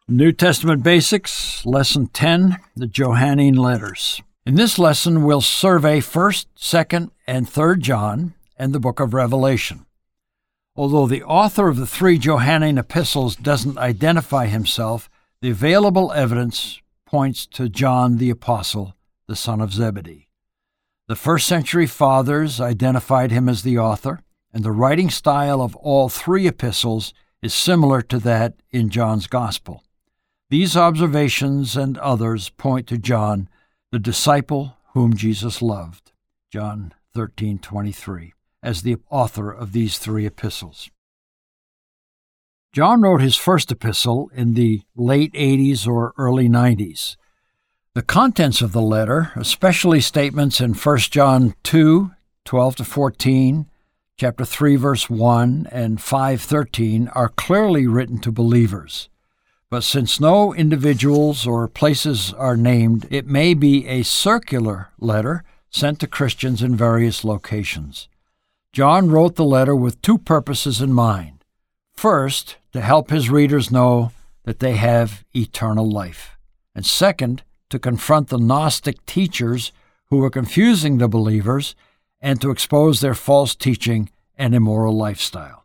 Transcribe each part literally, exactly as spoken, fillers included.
New Testament Basics, Lesson ten, the Johannine Letters. In this lesson, we'll survey first, second, and third John and the book of Revelation. Although the author of the three Johannine epistles doesn't identify himself, the available evidence points to John the Apostle, the son of Zebedee. The first century fathers identified him as the author, and the writing style of all three epistles is similar to that in John's Gospel. These observations and others point to John, the disciple whom Jesus loved, John thirteen twenty-three, as the author of these three epistles. John wrote his first epistle in the late eighties or early nineties. The contents of the letter, especially statements in First John two, twelve to fourteen, chapter three, verse one, and five thirteen, are clearly written to believers. But since no individuals or places are named, it may be a circular letter sent to Christians in various locations. John wrote the letter with two purposes in mind. First, to help his readers know that they have eternal life. And second, to confront the Gnostic teachers who were confusing the believers and to expose their false teaching and immoral lifestyle.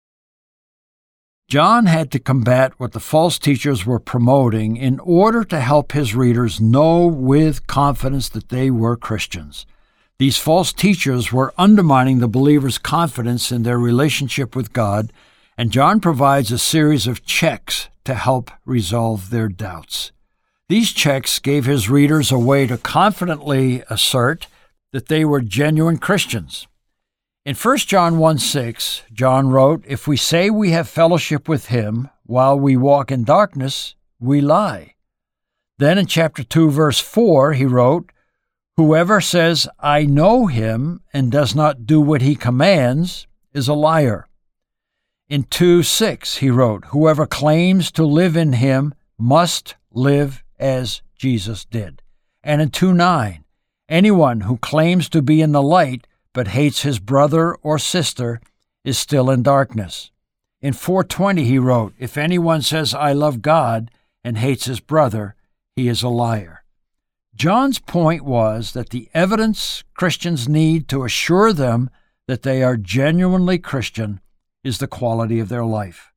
John had to combat what the false teachers were promoting in order to help his readers know with confidence that they were Christians. These false teachers were undermining the believers' confidence in their relationship with God, and John provides a series of checks to help resolve their doubts. These checks gave his readers a way to confidently assert that they were genuine Christians. In First John one six, John wrote, "If we say we have fellowship with him while we walk in darkness, we lie." Then in chapter two, verse four, he wrote, "Whoever says, 'I know him,' and does not do what he commands, is a liar." In two six, he wrote, "Whoever claims to live in him must live as Jesus did." And in two nine, "Anyone who claims to be in the light but hates his brother or sister is still in darkness." In four twenty, he wrote, "If anyone says, 'I love God,' and hates his brother, he is a liar." John's point was that the evidence Christians need to assure them that they are genuinely Christian is the quality of their life.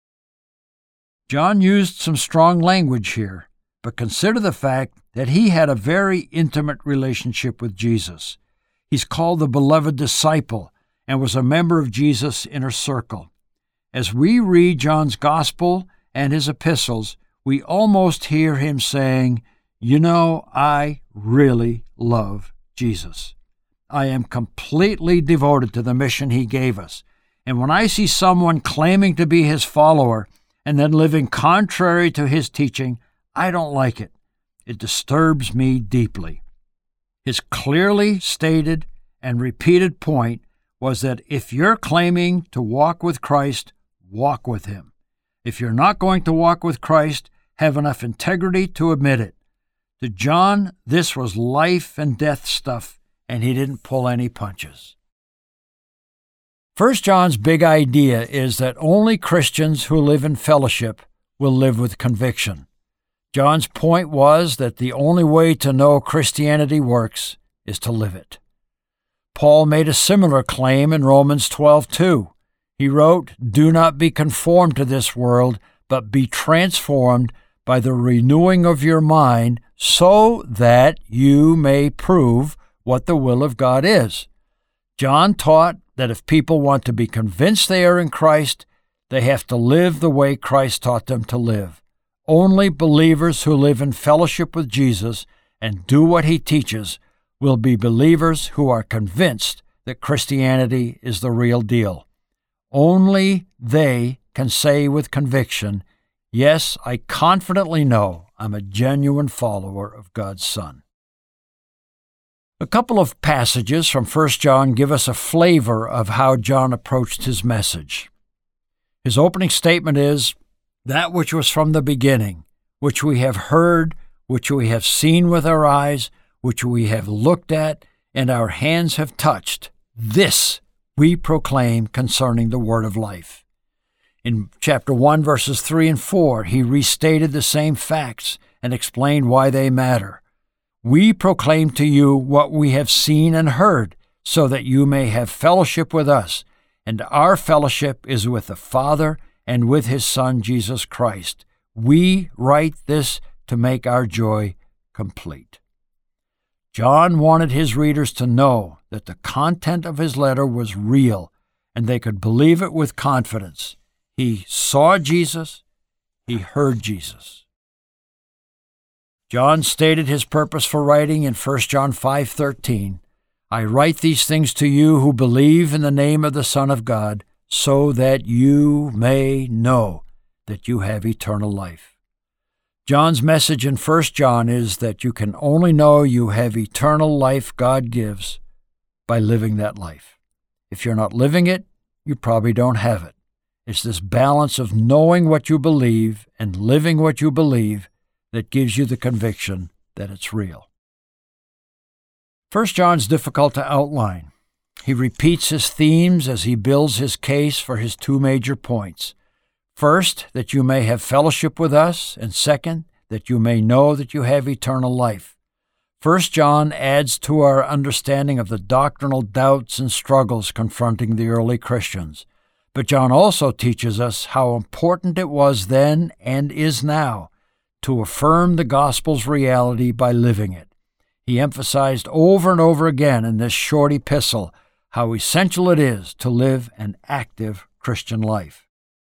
John used some strong language here, but consider the fact that he had a very intimate relationship with Jesus. He's called the beloved disciple and was a member of Jesus' inner circle. As we read John's Gospel and his epistles, we almost hear him saying, "You know, I really love Jesus. I am completely devoted to the mission he gave us. And when I see someone claiming to be his follower and then living contrary to his teaching, I don't like it. It disturbs me deeply." His clearly stated and repeated point was that if you're claiming to walk with Christ, walk with him. If you're not going to walk with Christ, have enough integrity to admit it. To John, this was life and death stuff, and he didn't pull any punches. First John's big idea is that only Christians who live in fellowship will live with conviction. John's point was that the only way to know Christianity works is to live it. Paul made a similar claim in Romans twelve two. He wrote, "Do not be conformed to this world, but be transformed by the renewing of your mind, so that you may prove what the will of God is." John taught that if people want to be convinced they are in Christ, they have to live the way Christ taught them to live. Only believers who live in fellowship with Jesus and do what he teaches will be believers who are convinced that Christianity is the real deal. Only they can say with conviction, "Yes, I confidently know I'm a genuine follower of God's Son." A couple of passages from First John give us a flavor of how John approached his message. His opening statement is, "That which was from the beginning, which we have heard, which we have seen with our eyes, which we have looked at, and our hands have touched, this we proclaim concerning the word of life." In chapter one, verses three and four, he restated the same facts and explained why they matter. We proclaim to you what we have seen and heard, so that you may have fellowship with us, and our fellowship is with the Father and with his Son, Jesus Christ. We write this to make our joy complete. John wanted his readers to know that the content of his letter was real, and they could believe it with confidence. He saw Jesus, he heard Jesus. John stated his purpose for writing in First John five thirteen. I write these things to you who believe in the name of the Son of God, so that you may know that you have eternal life. John's message in First John is that you can only know you have eternal life God gives by living that life. If you're not living it, you probably don't have it. It's this balance of knowing what you believe and living what you believe that gives you the conviction that it's real. First John's difficult to outline. He repeats his themes as he builds his case for his two major points. First, that you may have fellowship with us, and second, that you may know that you have eternal life. First John adds to our understanding of the doctrinal doubts and struggles confronting the early Christians. But John also teaches us how important it was then and is now to affirm the gospel's reality by living it. He emphasized over and over again in this short epistle how essential it is to live an active Christian life.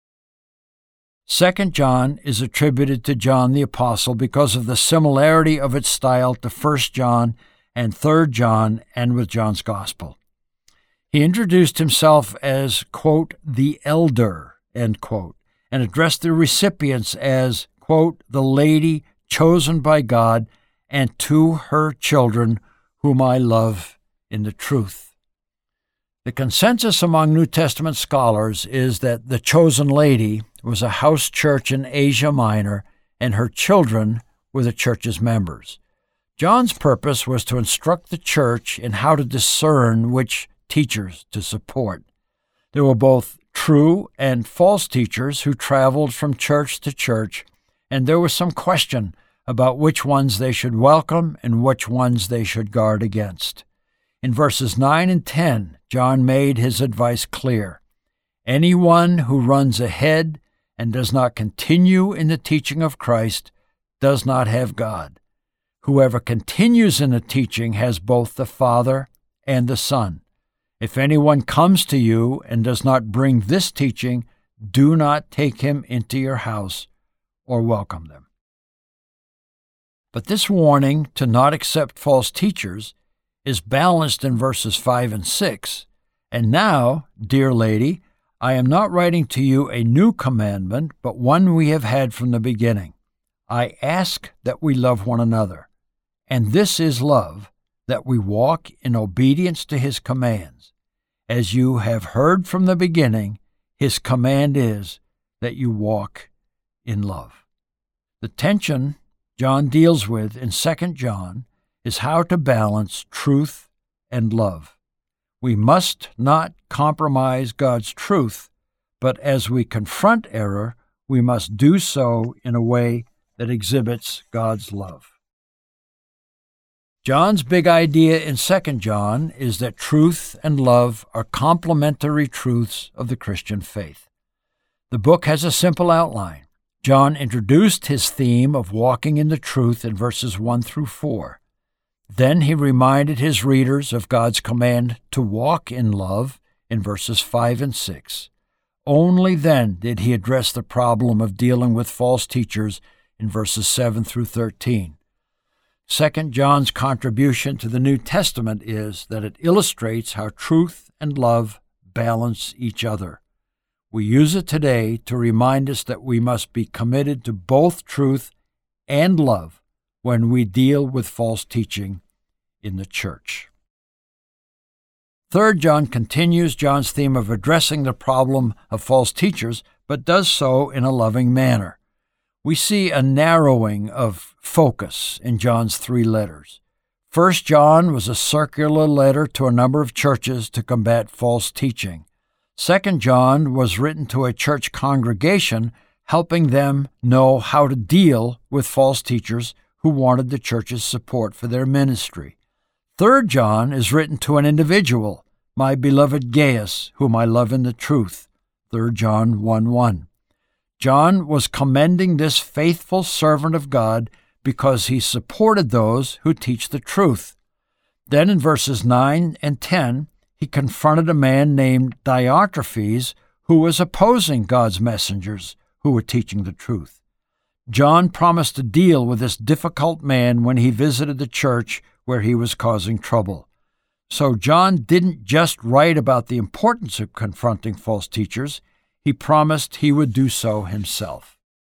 Second John is attributed to John the Apostle because of the similarity of its style to First John and Third John and with John's Gospel. He introduced himself as, quote, the elder, end quote, and addressed the recipients as, quote, the lady chosen by God and to her children whom I love in the truth. The consensus among New Testament scholars is that the chosen lady was a house church in Asia Minor, and her children were the church's members. John's purpose was to instruct the church in how to discern which teachers to support. There were both true and false teachers who traveled from church to church, and there was some question about which ones they should welcome and which ones they should guard against. In verses nine and ten, John made his advice clear. Anyone who runs ahead and does not continue in the teaching of Christ does not have God. Whoever continues in the teaching has both the Father and the Son. If anyone comes to you and does not bring this teaching, do not take him into your house or welcome them. But this warning to not accept false teachers is balanced in verses five and six. And now, dear lady, I am not writing to you a new commandment, but one we have had from the beginning. I ask that we love one another. And this is love, that we walk in obedience to his commands. As you have heard from the beginning, his command is that you walk in love. The tension John deals with in Second John is how to balance truth and love. We must not compromise God's truth, but as we confront error, we must do so in a way that exhibits God's love. John's big idea in Second John is that truth and love are complementary truths of the Christian faith. The book has a simple outline. John introduced his theme of walking in the truth in verses one through four. Then he reminded his readers of God's command to walk in love in verses five and six. Only then did he address the problem of dealing with false teachers in verses seven through thirteen. Second John's contribution to the New Testament is that it illustrates how truth and love balance each other. We use it today to remind us that we must be committed to both truth and love when we deal with false teaching in the church. Third John continues John's theme of addressing the problem of false teachers, but does so in a loving manner. We see a narrowing of focus in John's three letters. First John was a circular letter to a number of churches to combat false teaching. Second John was written to a church congregation, helping them know how to deal with false teachers who wanted the church's support for their ministry. Third John is written to an individual, my beloved Gaius, whom I love in the truth. Third John one one. John was commending this faithful servant of God because he supported those who teach the truth. Then in verses nine and ten, he confronted a man named Diotrephes who was opposing God's messengers who were teaching the truth. John promised to deal with this difficult man when he visited the church where he was causing trouble. So John didn't just write about the importance of confronting false teachers, he promised he would do so himself.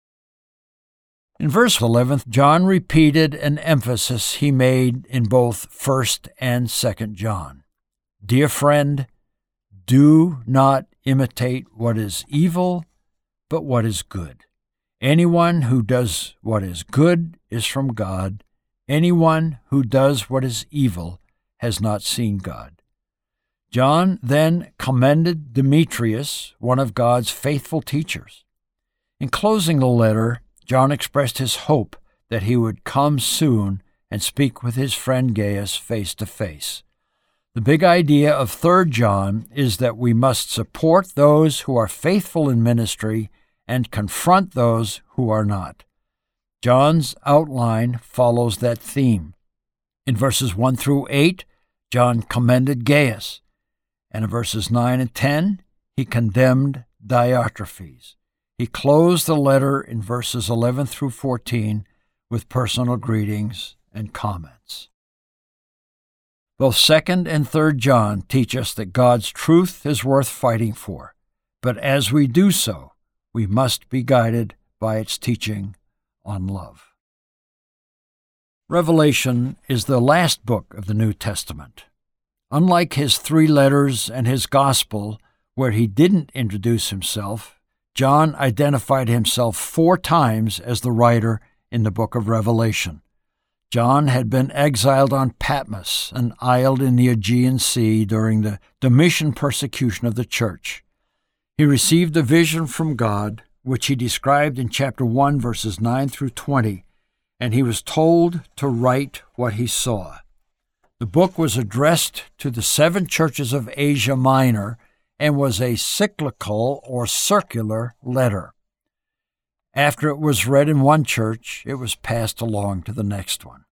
In verse eleven, John repeated an emphasis he made in both First and Second John. Dear friend, do not imitate what is evil, but what is good. Anyone who does what is good is from God. Anyone who does what is evil has not seen God. John then commended Demetrius, one of God's faithful teachers. In closing the letter, John expressed his hope that he would come soon and speak with his friend Gaius face to face. The big idea of Third John is that we must support those who are faithful in ministry and confront those who are not. John's outline follows that theme. In verses one through eight, John commended Gaius, and in verses nine and ten, he condemned Diotrephes. He closed the letter in verses eleven through fourteen with personal greetings and comments. Both Second and Third John teach us that God's truth is worth fighting for, but as we do so, we must be guided by its teaching on love. Revelation is the last book of the New Testament. Unlike his three letters and his gospel, where he didn't introduce himself, John identified himself four times as the writer in the book of Revelation. John had been exiled on Patmos, an isle in the Aegean Sea, during the Domitian persecution of the church. He received a vision from God, which he described in chapter one, verses nine through twenty, and he was told to write what he saw. The book was addressed to the seven churches of Asia Minor and was a cyclical or circular letter. After it was read in one church, it was passed along to the next one.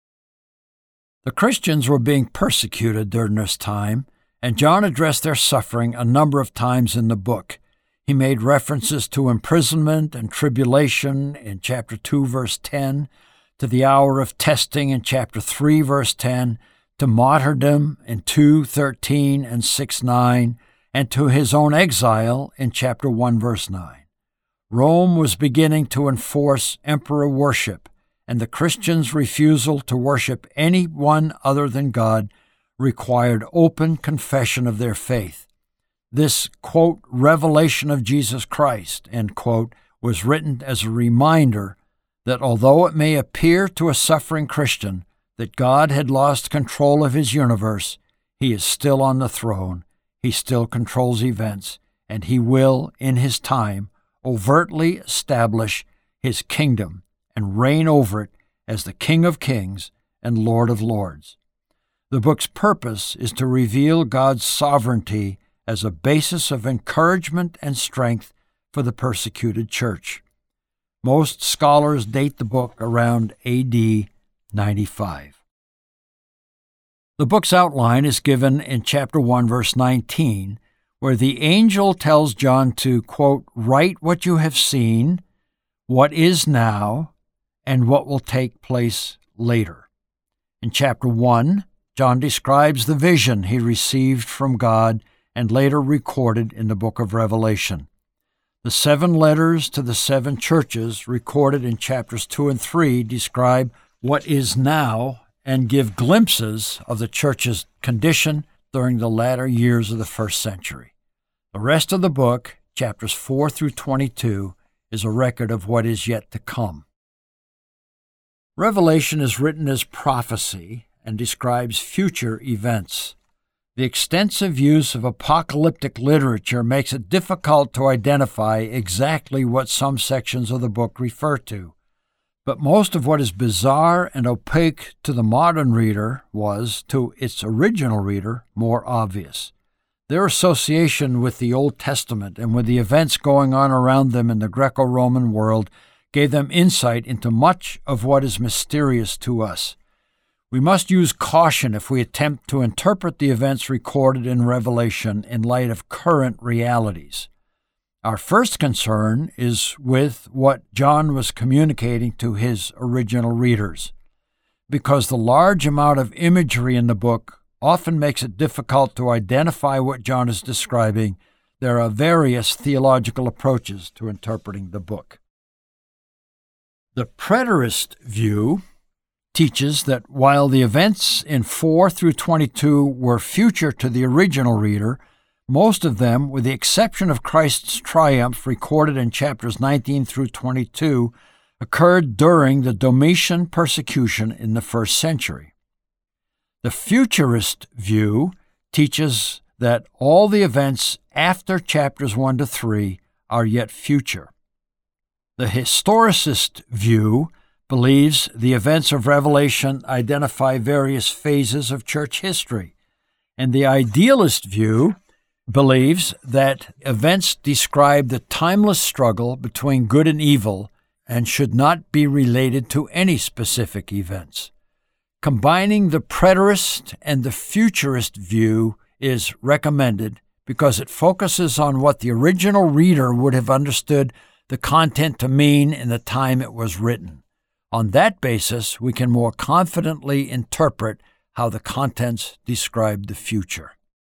The Christians were being persecuted during this time, and John addressed their suffering a number of times in the book. He made references to imprisonment and tribulation in chapter two, verse ten, to the hour of testing in chapter three, verse ten, to martyrdom in two, thirteen, and six, nine, and to his own exile in chapter one, verse nine. Rome was beginning to enforce emperor worship, and the Christians' refusal to worship anyone other than God required open confession of their faith. This, quote, revelation of Jesus Christ, end quote, was written as a reminder that although it may appear to a suffering Christian that God had lost control of his universe, he is still on the throne, he still controls events, and he will, in his time, overtly establish his kingdom and reign over it as the King of Kings and Lord of Lords. The book's purpose is to reveal God's sovereignty as a basis of encouragement and strength for the persecuted church. Most scholars date the book around A D ninety-five. The book's outline is given in chapter one, verse nineteen, where the angel tells John to, quote, write what you have seen, what is now, and what will take place later. In chapter one, John describes the vision he received from God and later recorded in the book of Revelation. The seven letters to the seven churches recorded in chapters two and three describe what is now and give glimpses of the church's condition during the latter years of the first century. The rest of the book, chapters four through twenty-two, is a record of what is yet to come. Revelation is written as prophecy and describes future events. The extensive use of apocalyptic literature makes it difficult to identify exactly what some sections of the book refer to. But most of what is bizarre and opaque to the modern reader was, to its original reader, more obvious. Their association with the Old Testament and with the events going on around them in the Greco-Roman world gave them insight into much of what is mysterious to us. We must use caution if we attempt to interpret the events recorded in Revelation in light of current realities. Our first concern is with what John was communicating to his original readers. Because the large amount of imagery in the book often makes it difficult to identify what John is describing, there are various theological approaches to interpreting the book. The preterist view teaches that while the events in four through twenty-two were future to the original reader, most of them, with the exception of Christ's triumph recorded in chapters nineteen through twenty-two, occurred during the Domitian persecution in the first century. The futurist view teaches that all the events after chapters one to three are yet future. The historicist view believes the events of Revelation identify various phases of church history, and the idealist view believes that events describe the timeless struggle between good and evil and should not be related to any specific events. Combining the preterist and the futurist view is recommended because it focuses on what the original reader would have understood the content to mean in the time it was written. On that basis, we can more confidently interpret how the contents describe the future.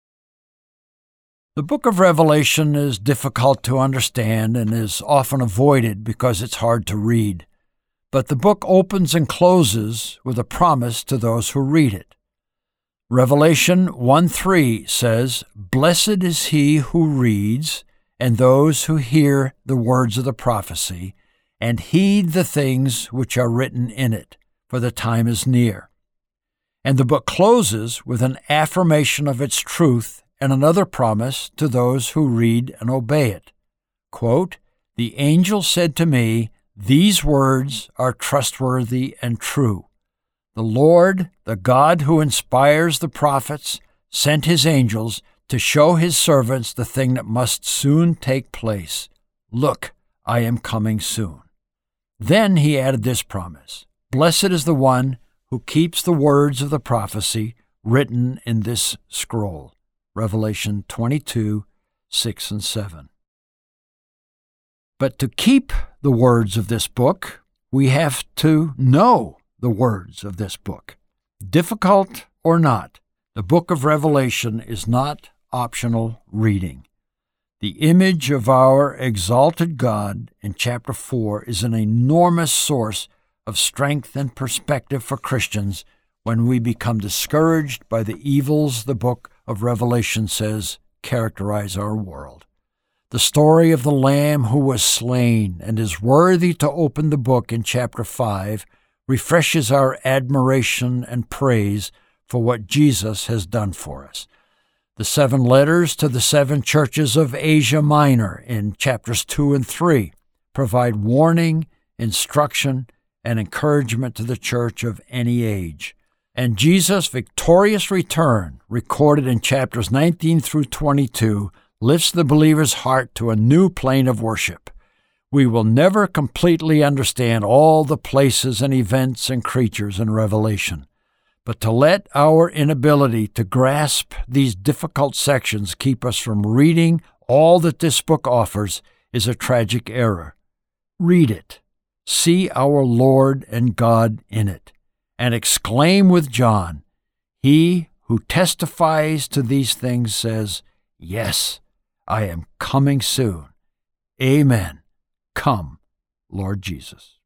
The book of Revelation is difficult to understand and is often avoided because it's hard to read. But the book opens and closes with a promise to those who read it. Revelation one three says, "Blessed is he who reads, and those who hear the words of the prophecy, and heed the things which are written in it, for the time is near." And the book closes with an affirmation of its truth and another promise to those who read and obey it. Quote, "The angel said to me, these words are trustworthy and true. The Lord, the God who inspires the prophets, sent his angels to show his servants the thing that must soon take place. Look, I am coming soon." Then he added this promise, "Blessed is the one who keeps the words of the prophecy written in this scroll." Revelation twenty-two, six and seven. But to keep the words of this book, we have to know the words of this book. Difficult or not, the book of Revelation is not optional reading. The image of our exalted God in chapter four is an enormous source of strength and perspective for Christians when we become discouraged by the evils the book of Revelation says characterize our world. The story of the Lamb who was slain and is worthy to open the book in chapter five refreshes our admiration and praise for what Jesus has done for us. The seven letters to the seven churches of Asia Minor in chapters two and three provide warning, instruction, and encouragement to the church of any age. And Jesus' victorious return, recorded in chapters nineteen through twenty-two, lifts the believer's heart to a new plane of worship. We will never completely understand all the places and events and creatures in Revelation, but to let our inability to grasp these difficult sections keep us from reading all that this book offers is a tragic error. Read it, see our Lord and God in it, and exclaim with John, "He who testifies to these things says, yes, I am coming soon. Amen. Come, Lord Jesus."